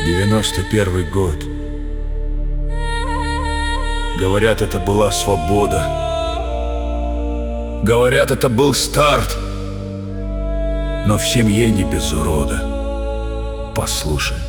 91 год. Говорят, это была свобода. Говорят, это был старт. Но в семье не без урода. Послушай.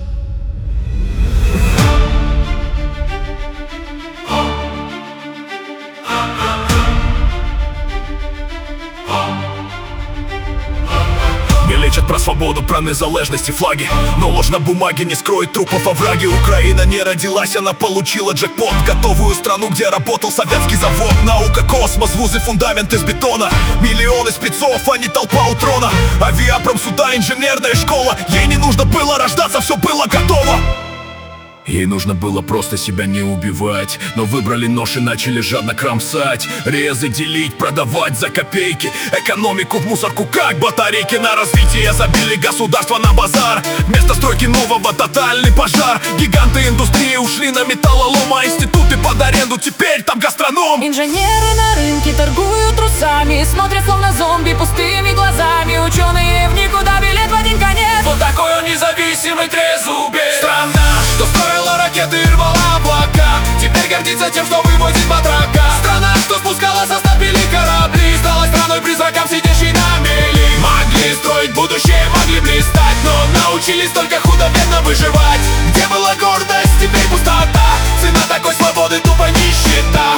Лечат про свободу, про незалежність і флаги. Но ложь на бумаге не скроет трупов овраги. Украина не родилась, она получила джекпот. Готовую страну, где работал советский завод. Наука, космос, вузы, фундамент из бетона. Миллионы спецов, а не толпа у трона. Авиапром, суда, инженерная школа. Ей не нужно было рождаться, все было готово. Ей нужно было просто себя не убивать. Но выбрали нож и начали жадно кромсать. Резы делить, продавать за копейки. Экономику в мусорку, как батарейки. На развитие забили государство на базар. Вместо стройки нового тотальный пожар. Гиганты индустрии ушли на металлолом, а институты под аренду, теперь там гастроном. Инженеры на рынке торгуют трусами. Смотрят словно зомби пустыми глазами. Ученые в никуда, билет в один конец. Вот такой он независимый трезубец. Страна, что строила ракеты и рвала облака, теперь гордится тем, что вывозит батрака. Страна, что спускала со стапелей корабли, стала страной-призраком, сидящей на мели. Могли строить будущее, могли блистать, но научились только худо-бедно выживать. Где была гордость, теперь пустота. Цена такой свободы тупо нищета.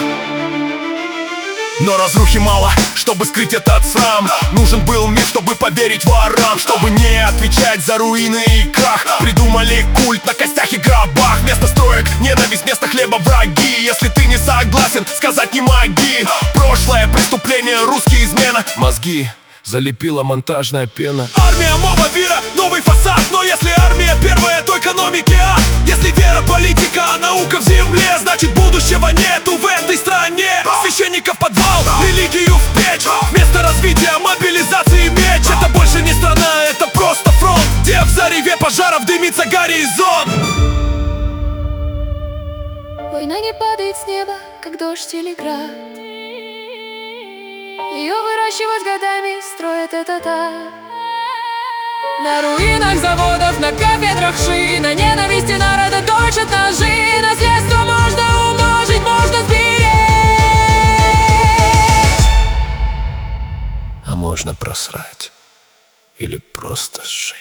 Но разрухи мало, чтобы скрыть этот срам. Нужен был мир, чтобы поверить ворам. Чтобы не отвечать за руины и крах, придумали культ на костях и гробах. Вместо строек ненависть, вместо хлеба враги. Если ты не согласен, сказать не моги. Прошлое преступление, русские измена. Мозги залепила монтажная пена. Армия, мова, вера, новый фасад. Но если армия первая, то экономики ад. Если вера, политика, а наука в земле, значит будущего нету в этой стране. Священников в подвал, религию в печь. Вместо развития, мобилизации меч. Это больше не страна, это просто фронт, где в зареве пожаров дымится горизонт. Война не падает с неба, как дождь или град. Ее выращивают годами, строят это так. На руинах заводов, на кафедрах шин, на ненависти народа точат ножи. Наследство можно умножить, можно сберечь, а можно просрать или просто сжечь.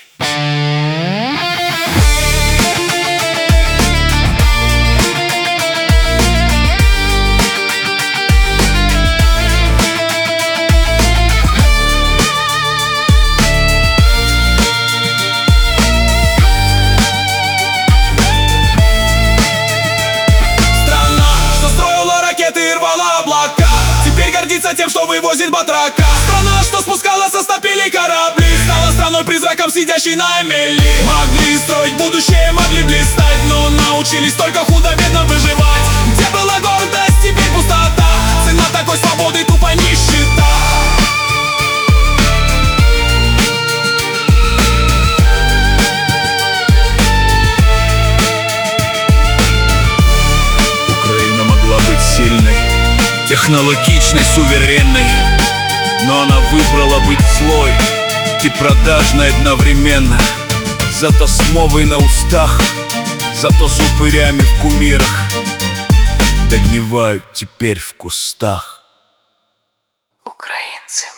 Тем, что вывозит батрака. Страна, что спускала со стапелей корабли, стала страной-призраком, сидящей на мели. Могли строить будущее, могли блистать, но научились только худо-бедно выживать. Где была гордость, теперь пустота. Цена такой свободы тупо нищета. Украина могла быть сильной, технологичной, суверенной, но она выбрала быть злой и продажной одновременно. Зато с мовой на устах, зато с упырями в кумирах догнивают теперь в кустах. украинцы.